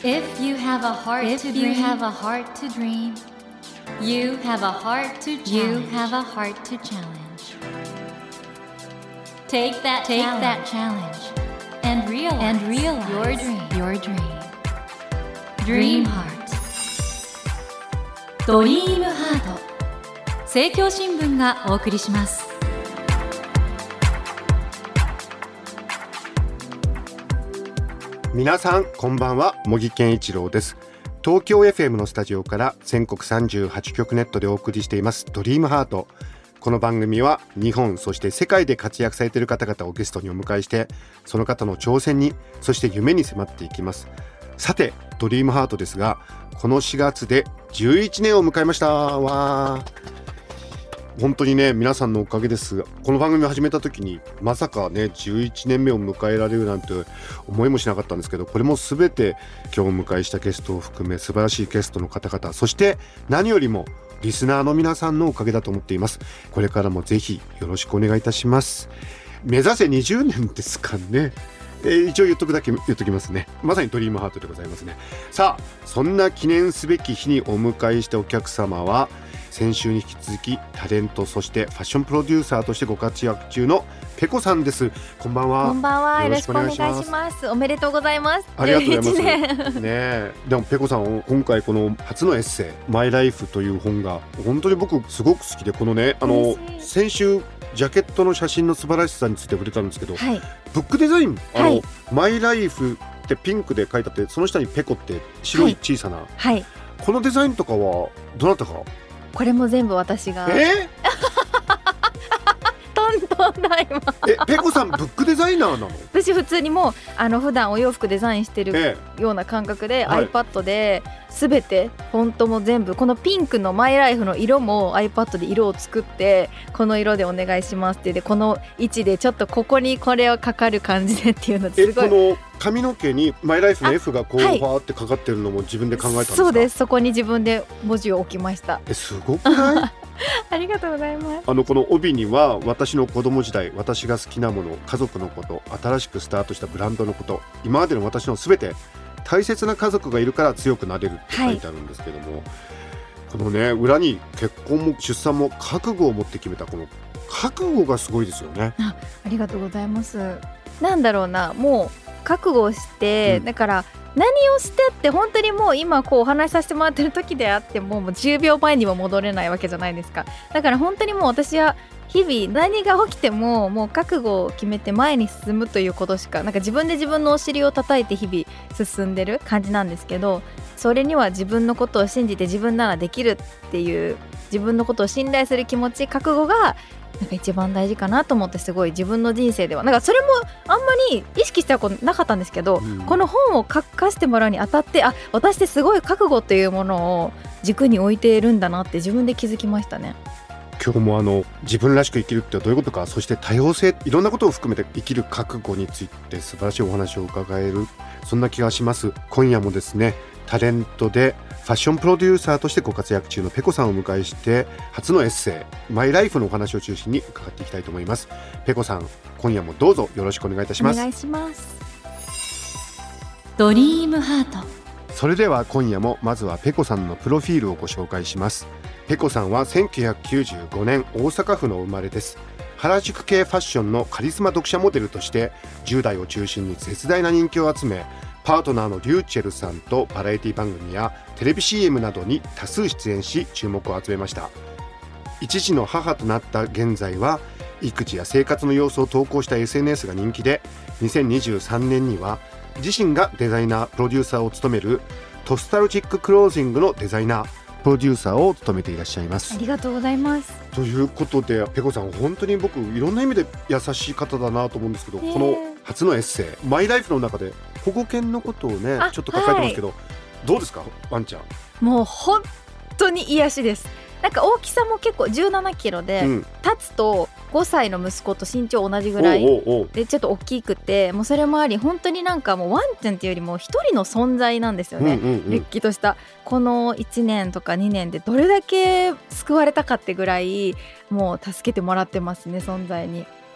If you have a heart to dream, you have a heart to dream. You have a heart to challenge. You have a heart to challenge. Take that challenge and realize your dream. Dream Heart. ドリームハート。政教新聞がお送りします。 皆さんこんばんは、茂木健一郎です。東京 FM のスタジオから全国38局ネットでお送りしていますドリームハート。この番組は日本そして世界で活躍されている方々をゲストにお迎えして、その方の挑戦にそして夢に迫っていきます。さてドリームハートですが、この4月で11年を迎えました。わー、本当にね、皆さんのおかげです。この番組を始めた時にまさかね11年目を迎えられるなんて思いもしなかったんですけど、これも全て今日お迎えしたゲストを含め素晴らしいゲストの方々、そして何よりもリスナーの皆さんのおかげだと思っています。これからもぜひよろしくお願いいたします。目指せ20年ですかね。一応言っときますね。まさにドリームハートでございますね。さあ、そんな記念すべき日にお迎えしたお客様は、先週に引き続きタレントそしてファッションプロデューサーとしてご活躍中のペコさんです。こんばんは。 こんばんは、よろしくお願いします。おめでとうございます。 ありがとうございますね。でもペコさん、今回この初のエッセイマイライフという本が本当に僕すごく好きで、このね、先週ジャケットの写真の素晴らしさについて触れたんですけど、はい、ブックデザイン、マイライフってピンクで書いてあって、その下にペコって白い小さな、このデザインとかはどなたか？ これも全部私が。とんだ今。 ペコさんブックデザイナーなの？ 私普通にもう普段お洋服デザインしてるような感覚で、iPad で全てフォントも全部このピンクのマイライフの色も iPad で色を作って、この色でお願いしますって、でこの位置でちょっとここにこれをかかる感じでっていうのすごい。 この髪の毛にマイライフの F がこうファーってかかってるのも自分で考えたんですか？ そうです。そこに自分で文字を置きました。 すごくない？ ありがとうございます。 この帯には、私の子供時代、私が好きなもの、家族のこと、新しくスタートしたブランドのこと、今までの私のすべて、大切な家族がいるから強くなれるって書いてあるんですけども、このね、裏に結婚も出産も覚悟を持って決めたこの覚悟がすごいですよね。 ありがとうございます。なんだろうな、もう覚悟をして、だから何をしてって本当にもう今こうお話しさせてもらってる時であっても、もう10秒前にも戻れないわけじゃないですか。だから本当にもう私は日々何が起きてももう覚悟を決めて前に進むということしか、なんか自分で自分のお尻を叩いて日々進んでる感じなんですけど、それには自分のことを信じて自分ならできるっていう自分のことを信頼する気持ち、覚悟がなんか一番大事かなと思って、すごい自分の人生ではなんかそれもあんまり意識したことなかったんですけど、この本を書かせてもらうにあたって、私ってすごい覚悟というものを軸に置いているんだなって自分で気づきましたね。 今日も自分らしく生きるってどういうことか、そして多様性、いろんなことを含めて生きる覚悟について素晴らしいお話を伺える、そんな気がします。今夜もですね、タレントでファッションプロデューサーとしてご活躍中のペコさんをお迎えして、初のエッセイマイライフのお話を中心に伺っていきたいと思います。ペコさん、今夜もどうぞよろしくお願いいたします。 お願いします。 ドリームハート。 それでは今夜もまずはペコさんのプロフィールをご紹介します。ペコさんは1995年大阪府の生まれです。原宿系ファッションのカリスマ読者モデルとして10代を中心に絶大な人気を集め、パートナーのリューチェルさんとバラエティ番組やテレビ CM などに多数出演し注目を集めました。一児の母となった現在は、育児や生活の様子を投稿した SNS が人気で、2023年には自身がデザイナープロデューサーを務めるトスタルジッククロージングのデザイナープロデューサーを務めていらっしゃいます。 ありがとうございます。 ということで、ペコさん本当に僕いろんな意味で優しい方だなと思うんですけど、この初のエッセイマイライフの中で保護犬のことをねちょっと書かれてますけど、どうですか、ワンちゃん？ もう本当に癒しです。なんか大きさも結構17キロで、立つと5歳の息子と身長同じぐらいでちょっと大きくて、もうそれもあり本当になんかもうワンちゃんっていうよりも一人の存在なんですよね。れっきとしたこの1年とか2年でどれだけ救われたかってぐらいもう助けてもらってますね、存在に。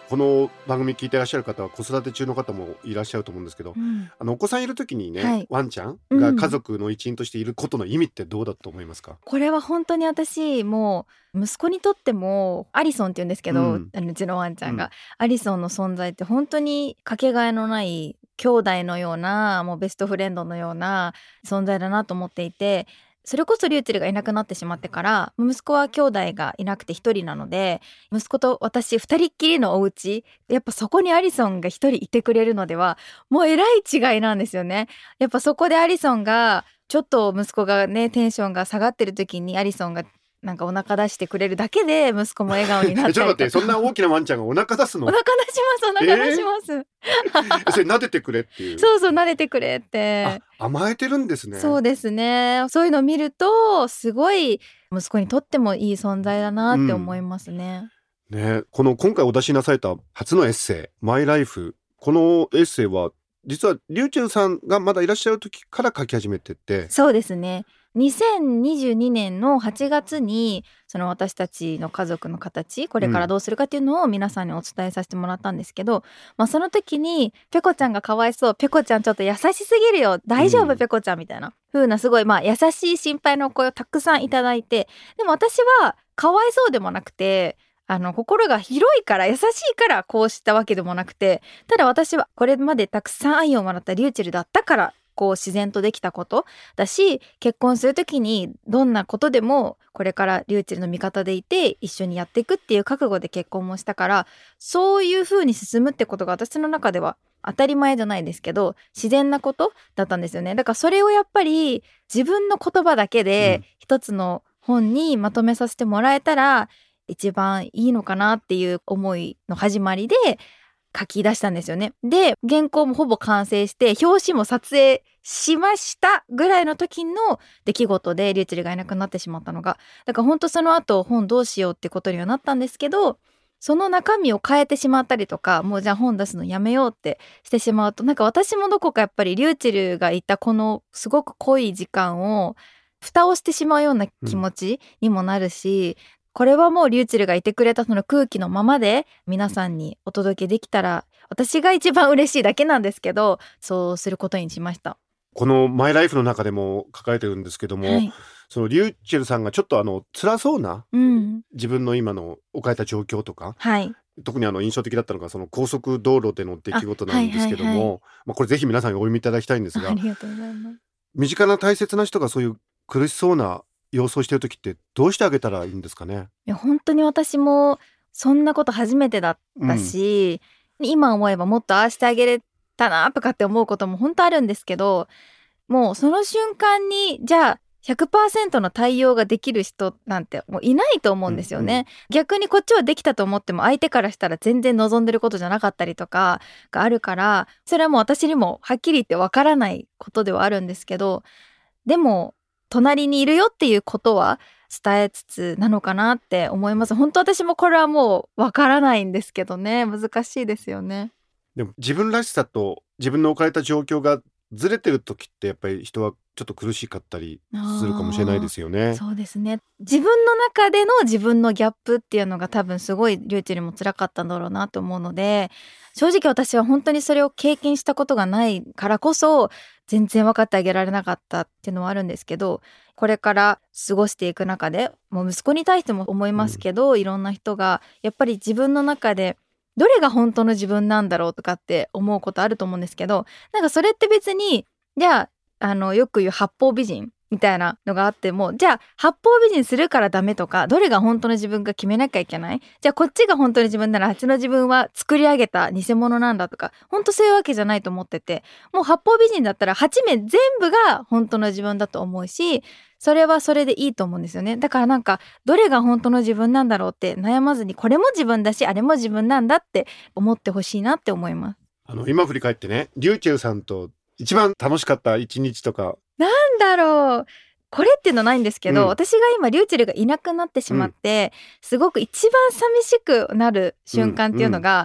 この番組聞いてらっしゃる方は子育て中の方もいらっしゃると思うんですけど、お子さんいる時にね、 はい、 ワンちゃんが家族の一員としていることの意味ってどうだと思いますか？ これは本当に私もう息子にとってもアリソンって言うんですけど、うちのワンちゃんが、アリソンの存在って本当にかけがえのない兄弟のような、もうベストフレンドのような存在だなと思っていて、それこそリューチェルがいなくなってしまってから息子は兄弟がいなくて一人なので、息子と私二人っきりのお家、やっぱそこにアリソンが一人いてくれるのではもうえらい違いなんですよね。やっぱそこでアリソンがちょっと息子がねテンションが下がってる時にアリソンがなんかお腹出してくれるだけで息子も笑顔になったりとかちょっと待って、そんな大きなワンちゃんがお腹出すの？ お腹出しますお腹出します、 それ撫でてくれっていう。 そうそう、撫でてくれって甘えてるんですね。 そうですね。そういうのを見るとすごい息子にとってもいい存在だなって思いますね。 ね、この今回お出しなされた初のエッセイマイライフ、このエッセイは実はリューチェルさんがまだいらっしゃる時から書き始めてて。 そうですね。2022年の8月にその私たちの家族の形、これからどうするかっていうのを皆さんにお伝えさせてもらったんですけど、その時にペコちゃんがかわいそう、ペコちゃんちょっと優しすぎるよ、大丈夫、ペコちゃんみたいな風なすごい優しい心配のお声をたくさんいただいて、でも私はかわいそうでもなくて心が広いから優しいからこうしたわけでもなくて、ただ私はこれまでたくさん愛をもらったリューチェルだったからこう自然とできたことだし、結婚する時にどんなことでもこれからリューチェルの味方でいて一緒にやっていくっていう覚悟で結婚もしたから、そういう風に進むってことが私の中では当たり前じゃないですけど自然なことだったんですよね。だからそれをやっぱり自分の言葉だけで一つの本にまとめさせてもらえたら一番いいのかなっていう思いの始まりで書き出したんですよね。で、原稿もほぼ完成して表紙も撮影しましたぐらいの時の出来事でリューチェルがいなくなってしまったのが、だから本当その後本どうしようってことにはなったんですけど、その中身を変えてしまったりとか、もうじゃあ本出すのやめようってしてしまうと、なんか私もどこかやっぱりリューチェルがいたこのすごく濃い時間を蓋をしてしまうような気持ちにもなるし、これはもうリューチェルがいてくれたその空気のままで皆さんにお届けできたら私が一番嬉しいだけなんですけど、そうすることにしました。 このマイライフの中でも書かれてるんですけども、そのリューチェルさんがちょっと辛そうな、自分の今の置かれた状況とか、特に印象的だったのがその高速道路での出来事なんですけども、これぜひ皆さんにお読みいただきたいんですが、 ありがとうございます。 身近な大切な人がそういう苦しそうな様子をしている時ってどうしてあげたらいいんですかね？ いや本当に私もそんなこと初めてだったし、今思えばもっとああしてあげれたなとかって思うことも本当あるんですけど、もうその瞬間にじゃあ 100% の対応ができる人なんてもういないと思うんですよね。逆にこっちはできたと思っても相手からしたら全然望んでることじゃなかったりとかがあるから、それはもう私にもはっきり言ってわからないことではあるんですけど、でも隣にいるよっていうことは伝えつつなのかなって思います。本当私もこれはもうわからないんですけどね、難しいですよね。 でも自分らしさと自分の置かれた状況がずれてる時ってやっぱり人はちょっと苦しかったりするかもしれないですよね。 そうですね。自分の中での自分のギャップっていうのが多分すごいリューチェルも辛かったんだろうなと思うので、正直私は本当にそれを経験したことがないからこそ全然分かってあげられなかったっていうのはあるんですけど、これから過ごしていく中でもう息子に対しても思いますけど、いろんな人がやっぱり自分の中でどれが本当の自分なんだろうとかって思うことあると思うんですけど、なんかそれって別にじゃあよく言う八方美人みたいなのがあっても、じゃあ八方美人するからダメとか、どれが本当の自分か決めなきゃいけない、じゃあこっちが本当の自分ならあっちの自分は作り上げた偽物なんだとか、本当そういうわけじゃないと思ってて、もう八方美人だったら8名全部が本当の自分だと思うし、それはそれでいいと思うんですよね。だからなんかどれが本当の自分なんだろうって悩まずに、これも自分だしあれも自分なんだって思ってほしいなって思います。 今振り返ってね、リューチェルさんと一番楽しかった一日とかなんだろう、これっていうのないんですけど、私が今リューチェルがいなくなってしまって、すごく一番寂しくなる瞬間っていうのが、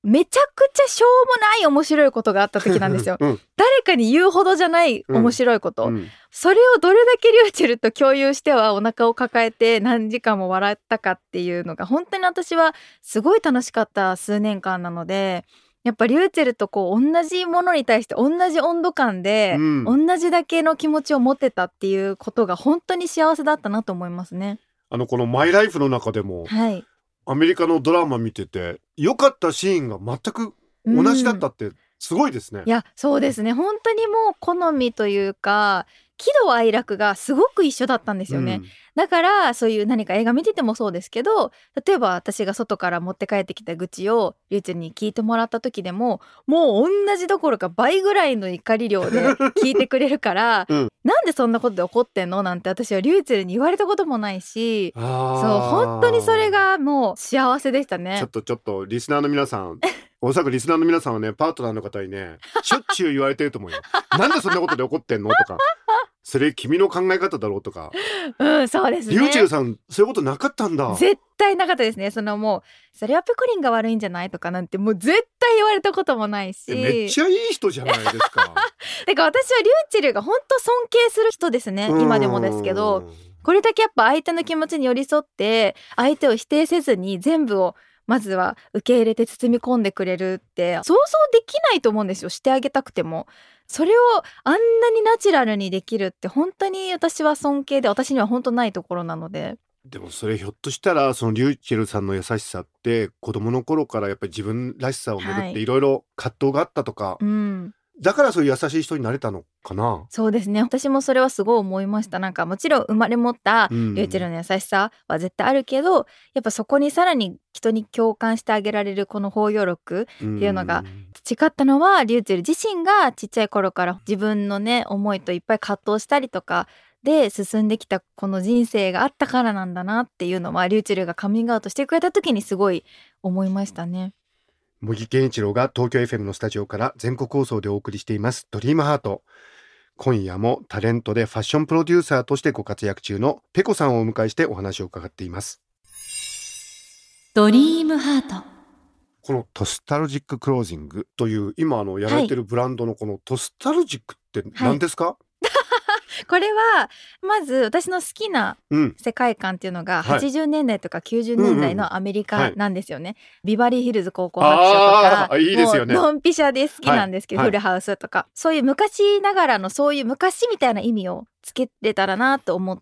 めちゃくちゃしょうもない面白いことがあった時なんですよ、 うん誰かに言うほどじゃない面白いこと、 うんそれをどれだけリューチェルと共有してはお腹を抱えて何時間も笑ったかっていうのが本当に私はすごい楽しかった数年間なので、やっぱリューチェルとこう同じものに対して同じ温度感で、同じだけの気持ちを持てたっていうことが本当に幸せだったなと思いますね。 このマイライフの中でも、 はい、 アメリカのドラマ見てて良かったシーンが全く同じだったってすごいですね。 いやそうですね、本当にもう好みというか喜怒哀楽がすごく一緒だったんですよね、だからそういう何か映画見ててもそうですけど、例えば私が外から持って帰ってきた愚痴をリュウチェルに聞いてもらった時でももう同じどころか倍ぐらいの怒り量で聞いてくれるから、なんでそんなことで怒ってんのなんて私はリュウチェルに言われたこともないし、そう本当にそれがもう幸せでしたね。 ちょっとリスナーの皆さんおそらくリスナーの皆さんはね、パートナーの方にねしょっちゅう言われてると思うよなんでそんなことで怒ってんのとかそれ君の考え方だろうとか。 そうですね。 リュウチェルさんそういうことなかったんだ。 絶対なかったですね。もうそれはペコリンが悪いんじゃないとかなんてもう絶対言われたこともないし。 めっちゃいい人じゃないですかてか私はリュウチェルが本当尊敬する人ですね。今でもですけど、これだけやっぱ相手の気持ちに寄り添って相手を否定せずに全部をまずは受け入れて包み込んでくれるって想像できないと思うんですよ、してあげたくても。それをあんなにナチュラルにできるって本当に私は尊敬で、私には本当ないところなので。 でもそれひょっとしたらそのリュウチェルさんの優しさって子供の頃からやっぱり自分らしさをめぐっていろいろ葛藤があったとか、だからそういう優しい人になれたのかな。 そうですね、私もそれはすごい思いました。なんかもちろん生まれ持ったリュウチェルの優しさは絶対あるけど、やっぱそこにさらに人に共感してあげられるこの包容力っていうのが培ったのはリュウチェル自身がちっちゃい頃から自分のね思いといっぱい葛藤したりとかで進んできたこの人生があったからなんだなっていうのはリュウチェルがカミングアウトしてくれた時にすごい思いましたね。 茂木健一郎が東京 FM のスタジオから全国放送でお送りしていますドリームハート。今夜もタレントでファッションプロデューサーとしてご活躍中のペコさんをお迎えしてお話を伺っています。 ドリームハート。 このトスタルジッククロージングという今やられてるブランドのこのトスタルジックって何ですか？ これはまず私の好きな世界観っていうのが80年代とか90年代のアメリカなんですよね、ビバリーヒルズ高校白書とか、いいですよね、もうドンピシャで好きなんですけど、フルハウスとかそういう昔ながらのそういう昔みたいな意味をつけれたらなと思って、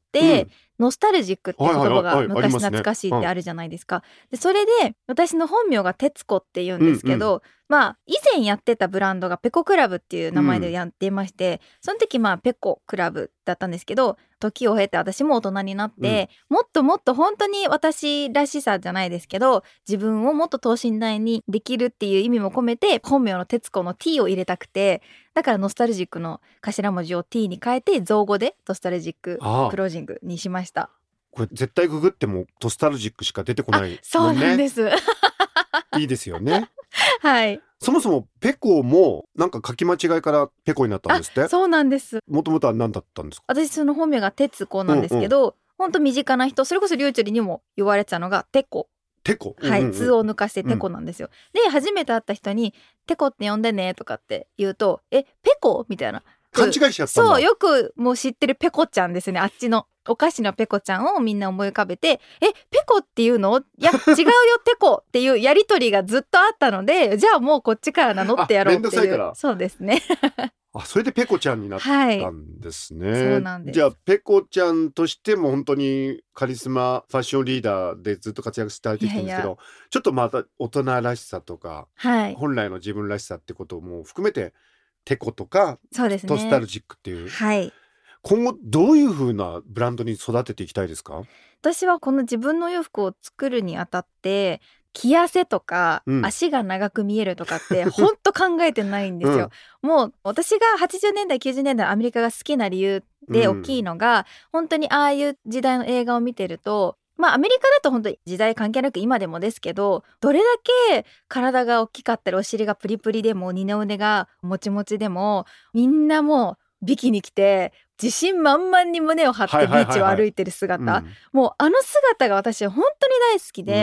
ノスタルジックって言葉が昔懐かしいってあるじゃないですか。でそれで私の本名が徹子って言うんですけど、以前やってたブランドがペコクラブっていう名前でやってまして、その時ペコクラブだったんですけど、時を経て私も大人になって、もっともっと本当に私らしさじゃないですけど自分をもっと等身大にできるっていう意味も込めて本名の徹子の T を入れたくて、だからノスタルジックの頭文字を T に変えて造語でトスタルジッククロージングにしました。 これ絶対ググってもトスタルジックしか出てこないもんね。 そうなんですいいですよねはい。 そもそもペコもなんか書き間違いからペコになったんですって？ そうなんです。 もともとは何だったんですか？ 私その本名が徹子なんですけど、本当身近な人、それこそリュウチェルにも言われてたのがテコ。 テコ、 はい、通を抜かしてテコなんですよ、で初めて会った人にテコって呼んでねとかって言うとペコみたいな勘違いしちゃったんだ。 そうよくもう知ってるペコちゃんですね。あっちのお菓子のペコちゃんをみんな思い浮かべてペコっていうの？いや違うよテコっていうやり取りがずっとあったのでじゃあもうこっちから名乗ってやろうっていう。そうですねそれでペコちゃんになったんですね、 そうなんです。 じゃあペコちゃんとしても本当にカリスマファッションリーダーでずっと活躍していたんですけど、ちょっとまた大人らしさとか、本来の自分らしさってことも含めてテコとかそうですね、 トスタルジックっていう、今後どういう風なブランドに育てていきたいですか？ 私はこの自分の洋服を作るにあたって着汗とか、足が長く見えるとかって本当考えてないんですよ、もう私が80年代90年代アメリカが好きな理由で大きいのが、本当にああいう時代の映画を見てるとアメリカだと本当に時代関係なく今でもですけど、どれだけ体が大きかったりお尻がプリプリでも二の腕がもちもちでもみんなもうビキに着て自信満々に胸を張ってビーチを歩いてる姿、もうあの姿が私は本当に大好きで、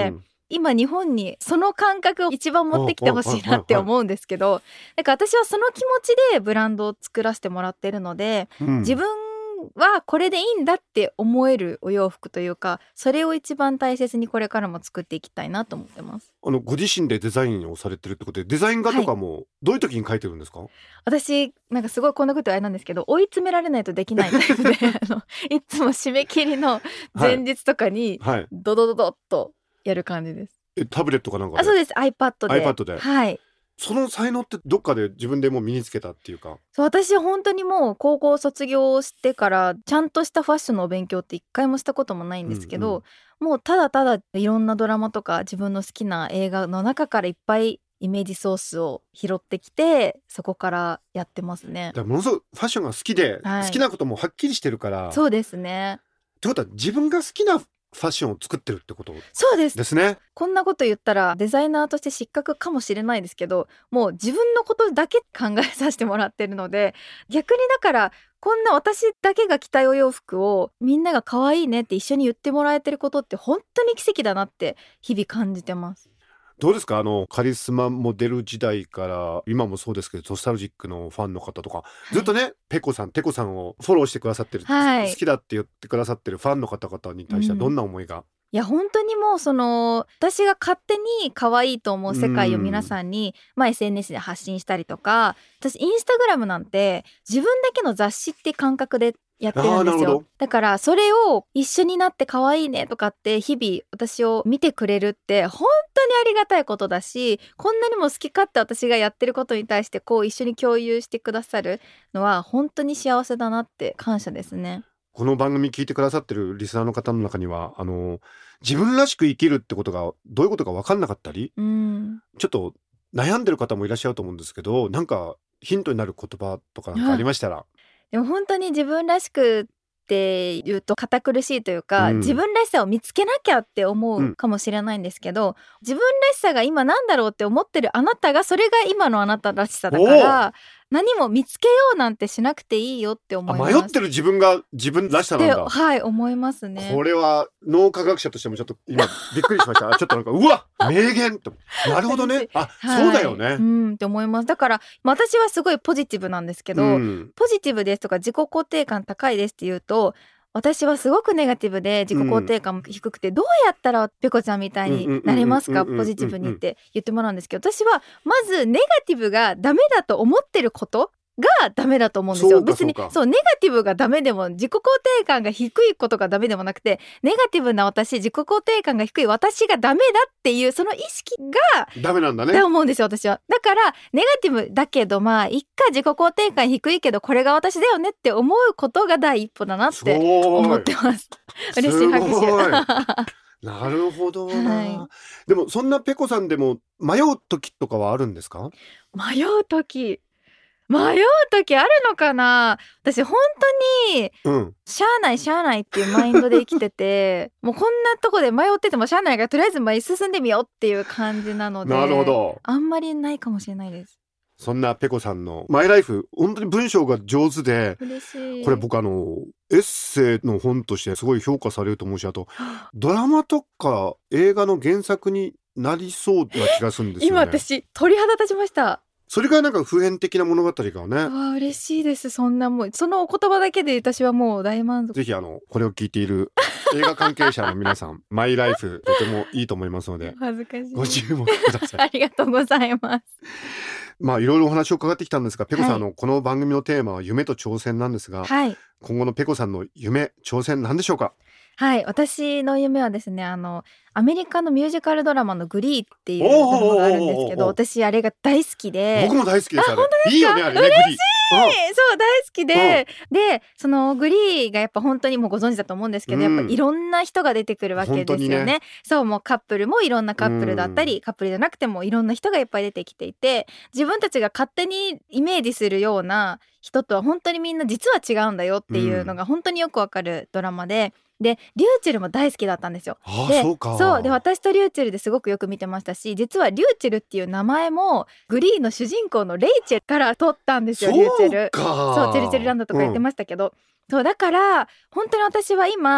今日本にその感覚を一番持ってきてほしいなって思うんですけど、だから私はその気持ちでブランドを作らせてもらってるので、自分はこれでいいんだって思えるお洋服というか、それを一番大切にこれからも作っていきたいなと思ってます。 ご自身でデザインをされてるってことで、デザイン画とかもどういう時に描いてるんですか？ 私なんかすごいこんなことあれなんですけど、追い詰められないとできないタイプでいつも締め切りの前日とかにドドドドッとやる感じです。 タブレットかなんかで？ そうです、 iPad で。はい。 その才能ってどっかで自分でもう身につけたっていうか？ そう、私本当にもう高校卒業してからちゃんとしたファッションのお勉強って一回もしたこともないんですけど、もうただただいろんなドラマとか自分の好きな映画の中からいっぱいイメージソースを拾ってきて、そこからやってますね。 だからものすごくファッションが好きで、好きなこともはっきりしてるから。 そうですね。 ってことは自分が好きなファッションを作ってるってことそうですですね。 こんなこと言ったらデザイナーとして失格かもしれないですけど、もう自分のことだけ考えさせてもらってるので、逆にだからこんな私だけが着たいお洋服をみんなが可愛いねって一緒に言ってもらえてることって本当に奇跡だなって日々感じてます。 どうですか？カリスマモデル時代から今もそうですけど、ノスタルジックのファンの方とか、ずっとねペコさんをフォローしてくださってる、好きだって言ってくださってるファンの方々に対してはどんな思いが？ いや本当にもう私が勝手に可愛いと思う世界を皆さんに、SNS で発信したりとか、私インスタグラムなんて自分だけの雑誌って感覚でやってるんですよ。だからそれを一緒になって可愛いねとかって日々私を見てくれるって本当にありがたいことだし、こんなにも好き勝手私がやってることに対してこう一緒に共有してくださるのは本当に幸せだなって感謝ですね。 この番組聞いてくださってるリスナーの方の中には自分らしく生きるってことがどういうことか分かんなかったり、ちょっと悩んでる方もいらっしゃると思うんですけど、なんかヒントになる言葉とかなんかありましたら。 でも本当に自分らしくって言うと堅苦しいというか、自分らしさを見つけなきゃって思うかもしれないんですけど、自分らしさが今なんだろうって思ってるあなたがそれが今のあなたらしさだから、何も見つけようなんてしなくていいよって思います。 迷ってる自分が自分らしさなんだ。 はい思いますね。これは脳科学者としてもちょっと今びっくりしましたちょっとなんかうわ名言と、なるほどねそうだよね、 って思います。だから私はすごいポジティブなんですけど、ポジティブですとか自己肯定感高いですって言うと、私はすごくネガティブで自己肯定感も低くて、どうやったらペコちゃんみたいになれますか、ポジティブにって言ってもらうんですけど、私はまずネガティブがダメだと思ってることがダメだと思うんですよ。別にそうネガティブがダメでも自己肯定感が低いことがダメでもなくて、ネガティブな私、自己肯定感が低い私がダメだっていうその意識がダメなんだねって思うんですよ私は。だからネガティブだけどいっか、自己肯定感低いけどこれが私だよねって思うことが第一歩だなって思ってます。嬉しい拍手なるほどな、でもそんなペコさんでも迷う時とかはあるんですか？ 迷う時あるのかな。私本当に、しゃあないっていうマインドで生きててもうこんなとこで迷っててもしゃあないからとりあえず前進んでみようっていう感じなので、 なるほど、 あんまりないかもしれないです。 そんなペコさんのマイライフ、本当に文章が上手で、 嬉しい。 これ僕エッセイの本としてすごい評価されると思うし、あとドラマとか映画の原作になりそうな気がするんですよね。 今私鳥肌立ちました。 それがなんか普遍的な物語がね。 嬉しいです。そんなもうそのお言葉だけで私はもう大満足。 ぜひこれを聞いている映画関係者の皆さんマイライフとてもいいと思いますので恥ずかしい、 ご注目ください。 ありがとうございます。 いろいろお話を伺ってきたんですが、ペコさんこの番組のテーマは夢と挑戦なんですが、今後のペコさんの夢挑戦何でしょうか？ 私の夢はですね、アメリカのミュージカルドラマのグリーっていうドラマがあるんですけど、私あれが大好きで。 僕も大好きです。 本当ですか？ いいよねあれね。 嬉しい。そう大好きで、そのグリーがやっぱ本当にもうご存知だと思うんですけど、やっぱいろんな人が出てくるわけですよね。そう、もうカップルもいろんなカップルだったり、カップルじゃなくてもいろんな人がいっぱい出てきていて、自分たちが勝手にイメージするような人とは本当にみんな実は違うんだよっていうのが本当によくわかるドラマで、リューチェルも大好きだったんですよ。で私とリューチェルですごくよく見てましたし、実はリューチェルっていう名前もグリーの主人公のレイチェルから取ったんですよ。リューチェル、そうチェルチェルランドとか言ってましたけど、そうだから本当に私は今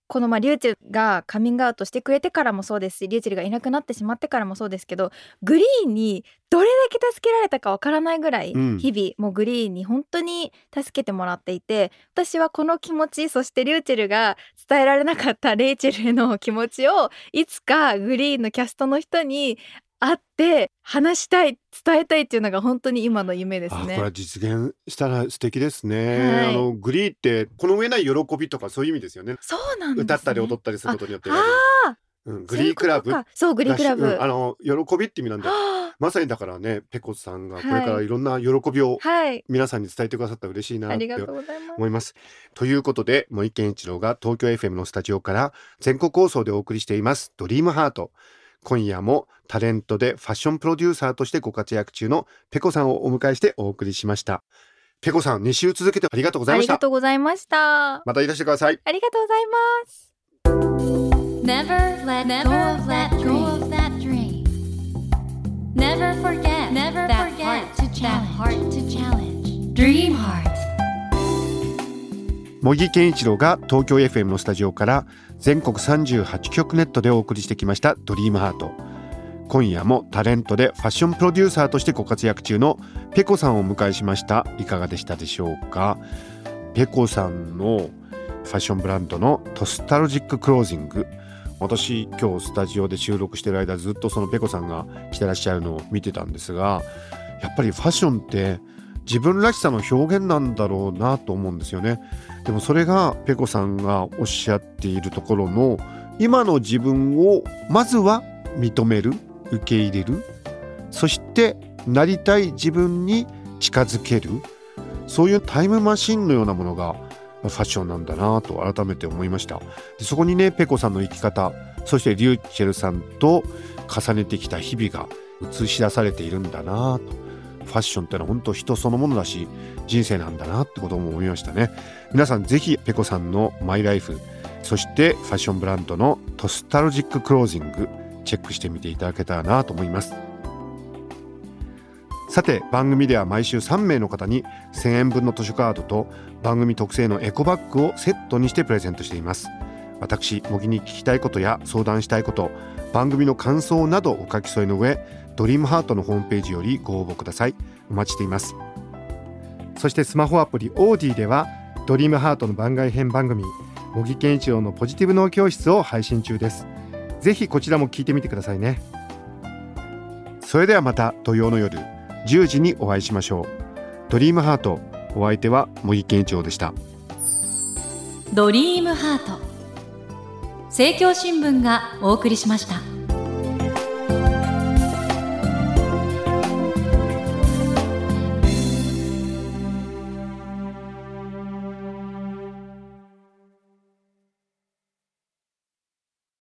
このリューチェルがカミングアウトしてくれてからもそうですし、リューチェルがいなくなってしまってからもそうですけど、グリーンにどれだけ助けられたかわからないぐらい、日々もうグリーンに本当に助けてもらっていて、私はこの気持ち、そしてリューチェルが伝えられなかったレイチェルへの気持ちをいつかグリーンのキャストの人に会って話したい、伝えたいっていうのが本当に今の夢ですね。 これは実現したら素敵ですね、グリーってこの上ない喜びとかそういう意味ですよね。 そうなんですね。 歌ったり踊ったりすることによってグリークラブ、 そうグリークラブ、 喜びって意味なんでまさにだからね、ペコさんがこれからいろんな喜びを皆さんに伝えてくださったら嬉しいなって思います。ということで、森健一郎が東京 FM のスタジオから全国放送でお送りしていますドリームハート。今夜もタレントでファッションプロデューサーとしてご活躍中のペコさんをお迎えしてお送りしました。ペコさん、2週続けてありがとうございました。 ありがとうございました。 またいらしてください。 ありがとうございます。 Never let go of that dream. Never forget that heart to challenge. Dream Heart. 茂木健一郎が東京 FM のスタジオから全国38局ネットでお送りしてきましたドリームハート。今夜もタレントでファッションプロデューサーとしてご活躍中のペコさんをお迎えしました。いかがでしたでしょうか。ペコさんのファッションブランドのトスタルジッククロージング、私今日スタジオで収録している間ずっとそのペコさんが着てらっしゃるのを見てたんですが、やっぱりファッションって自分らしさの表現なんだろうなと思うんですよね。でもそれがペコさんがおっしゃっているところの今の自分をまずは認める、受け入れる、そしてなりたい自分に近づける、そういうタイムマシンのようなものがファッションなんだなと改めて思いました。でそこにね、ペコさんの生き方、そしてリューチェルさんと重ねてきた日々が映し出されているんだなと。ファッションってのは本当人そのものだし人生なんだなってことも思いましたね。皆さんぜひペコさんのマイライフ、そしてファッションブランドのトスタルジッククロージングチェックしてみていただけたらなと思います。さて、番組では毎週3名の方に1000円分の図書カードと番組特製のエコバッグをセットにしてプレゼントしています。私茂木に聞きたいことや相談したいこと、番組の感想などお書き添えの上、ドリームハートのホームページよりご応募ください。お待ちしています。そしてスマホアプリオーディではドリームハートの番外編番組茂木健一郎のポジティブ脳教室を配信中です。ぜひこちらも聞いてみてくださいね。それではまた土曜の夜10時にお会いしましょう。ドリームハート、お相手は茂木健一郎でした。 ドリームハート、政教新聞がお送りしました。